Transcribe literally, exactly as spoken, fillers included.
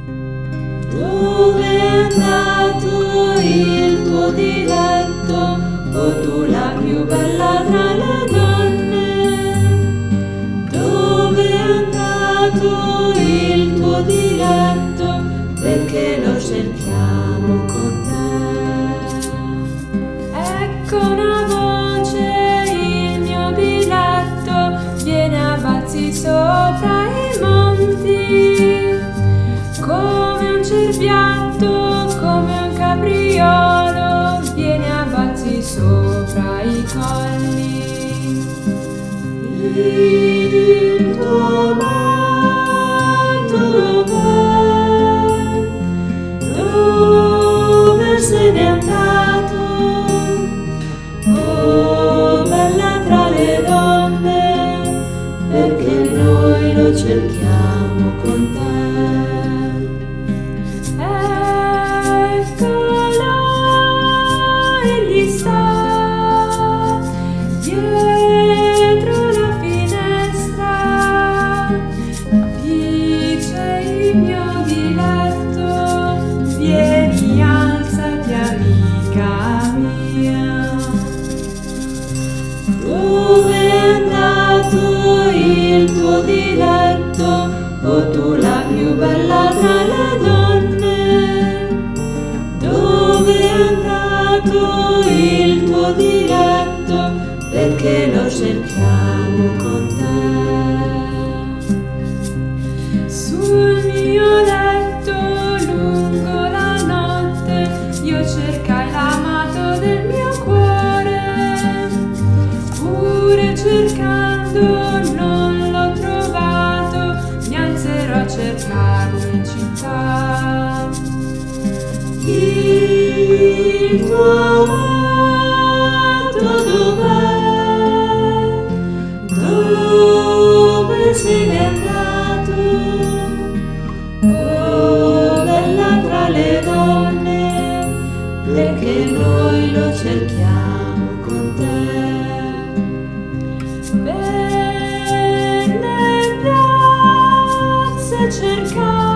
Dove è andato il tuo diletto, o tu la più bella tra le donne? Dove è andato il tuo diletto, perché lo cerchiamo con te? Ecco una voce, il mio diletto viene a bazzi sopra i monti, come un cerbiatto, come un capriolo, viene a bazzi sopra i colli. Il tuo amato dov'è? Dove se n'è andato? Oh, bella tra le donne, perché noi lo cerchiamo con te. Vieni, alzati, amica mia. Dove è andato il tuo diletto, o tu la più bella tra le donne? Dove è andato il tuo diletto, perché lo cerchiamo con te? Sul mio letto lungo la notte io cercai l'amato del mio cuore, pure cercando non l'ho trovato, mi alzerò a cercarlo in città. Il tuo amato dov'è? Dove se n'è andato? Oh, bella tra le donne, perché noi lo cerchiamo con te. Belle ragazze cercate